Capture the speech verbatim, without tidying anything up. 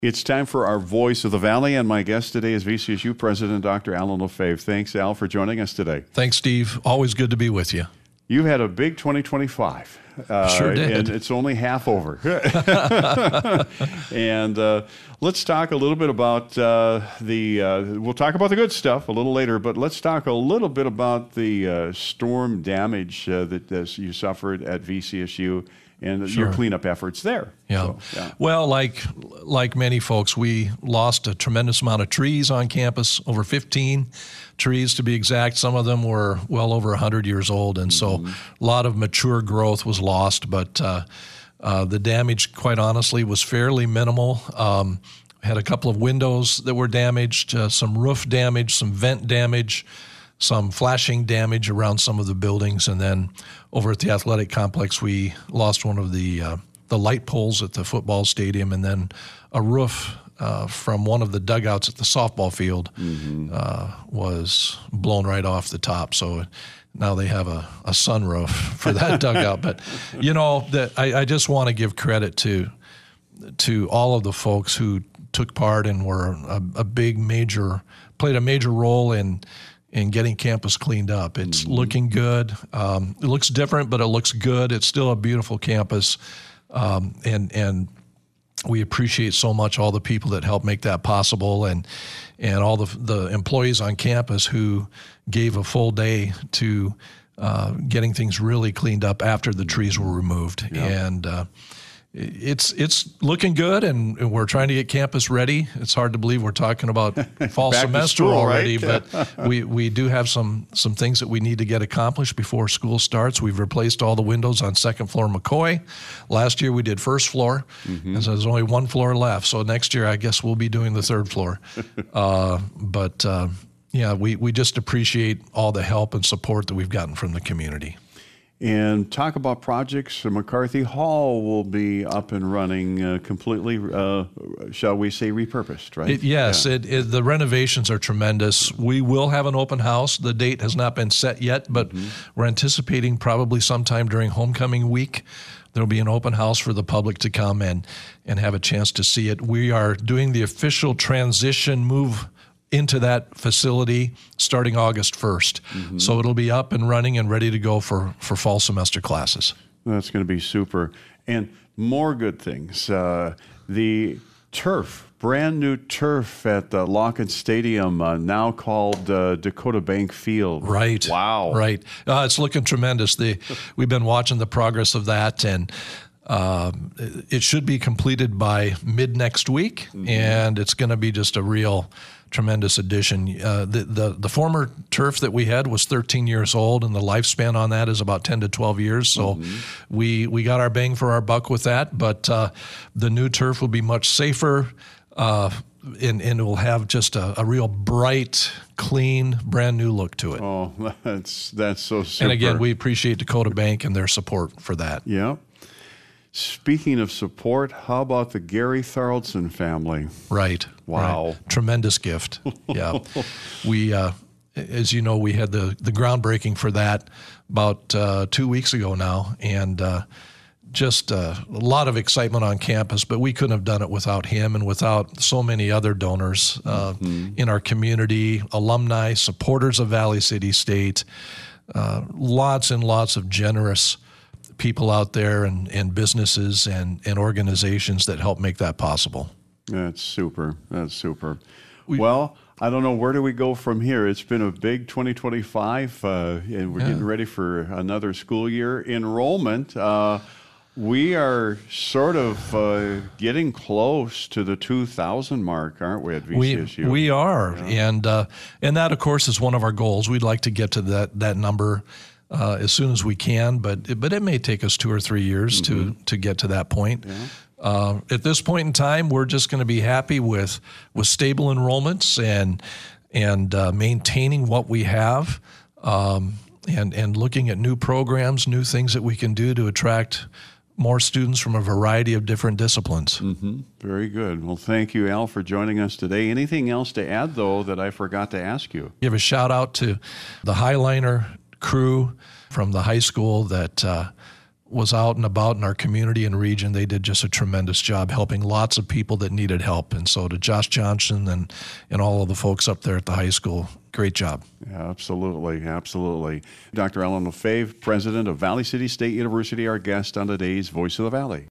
It's time for our Voice of the Valley, and my guest today is V C S U President Doctor Alan Lefebvre. Thanks, Al, for joining us today. Thanks, Steve. Always good to be with you. You had a big twenty twenty-five. Uh, sure did. And it's only half over. And uh, let's talk a little bit about uh, the, uh, we'll talk about the good stuff a little later, but let's talk a little bit about the uh, storm damage uh, that uh, you suffered at V C S U and Sure. your cleanup efforts there. Yeah. So, yeah. Well, like like many folks, we lost a tremendous amount of trees on campus, over fifteen trees to be exact. Some of them were well over one hundred years old, and mm-hmm. so a lot of mature growth was lost. But uh, uh, the damage, quite honestly, was fairly minimal. Um, had a couple of windows that were damaged, uh, some roof damage, some vent damage, some flashing damage around some of the buildings, and then over at the athletic complex, we lost one of the uh, the light poles at the football stadium, and then a roof uh, from one of the dugouts at the softball field mm-hmm. uh, was blown right off the top. So now they have a, a sunroof for that dugout. But you know, that I, I just want to give credit to to all of the folks who took part and were a, a big major played a major role in. in getting campus cleaned up. It's mm-hmm. looking good. Um, it looks different, but it looks good. It's still a beautiful campus. Um, and and we appreciate so much all the people that helped make that possible, and and all the the employees on campus who gave a full day to uh, getting things really cleaned up after the trees were removed. Yep. And uh, It's it's looking good, and we're trying to get campus ready. It's hard to believe we're talking about fall semester school, already, right? but we, we do have some some things that we need to get accomplished before school starts. We've replaced all the windows on second floor McCoy. Last year we did first floor, mm-hmm. and so there's only one floor left. So next year I guess we'll be doing the third floor. uh, but uh, yeah, we, we just appreciate all the help and support that we've gotten from the community. And talk about projects. McCarthy Hall will be up and running uh, completely, uh, shall we say, repurposed, right? It, yes, yeah. it, it, the renovations are tremendous. We will have an open house. The date has not been set yet, but mm-hmm. we're anticipating probably sometime during homecoming week. There'll be an open house for the public to come and, and have a chance to see it. We are doing the official transition move into that facility starting August first. Mm-hmm. So it'll be up and running and ready to go for, for fall semester classes. That's going to be super. And more good things. Uh, the turf, brand new turf at the Lockett Stadium, uh, now called uh, Dakota Bank Field. Right. Wow. Right. Uh, it's looking tremendous. The, we've been watching the progress of that, and um, it should be completed by mid next week, mm-hmm. and it's going to be just a real tremendous addition. Uh, the, the the former turf that we had was thirteen years old, and the lifespan on that is about ten to twelve years. So mm-hmm. we we got our bang for our buck with that. But uh, the new turf will be much safer, uh, and, and it will have just a, a real bright, clean, brand new look to it. Oh, that's that's so super. And again, we appreciate Dakota Bank and their support for that. Yeah. Speaking of support, how about the Gary Tharaldson family? Right. Wow. Right. Tremendous gift. Yeah. we, uh, as you know, we had the, the groundbreaking for that about uh, two weeks ago now, and uh, just uh, a lot of excitement on campus, but we couldn't have done it without him and without so many other donors uh, mm-hmm. in our community, alumni, supporters of Valley City State, uh, lots and lots of generous people out there, and, and businesses and, and organizations that help make that possible. That's super. That's super. We, well, I don't know, where do we go from here? It's been a big twenty twenty-five, uh, and we're yeah. getting ready for another school year. Enrollment, uh, we are sort of uh, getting close to the two thousand mark, aren't we, at V C S U? We, we are, yeah. and uh, and that, of course, is one of our goals. We'd like to get to that, that number Uh, as soon as we can, but but it may take us two or three years mm-hmm. to to get to that point. Yeah. Uh, at this point in time, we're just going to be happy with with stable enrollments and and uh, maintaining what we have, um, and and looking at new programs, new things that we can do to attract more students from a variety of different disciplines. Mm-hmm. Very good. Well, thank you, Al, for joining us today. Anything else to add, though, that I forgot to ask you? Give a shout out to the Highliner crew from the high school that uh, was out and about in our community and region, they did just a tremendous job helping lots of people that needed help. And so to Josh Johnson and, and all of the folks up there at the high school, great job. Yeah, absolutely, absolutely. Doctor Alan Lefebvre, president of Valley City State University, our guest on today's Voice of the Valley.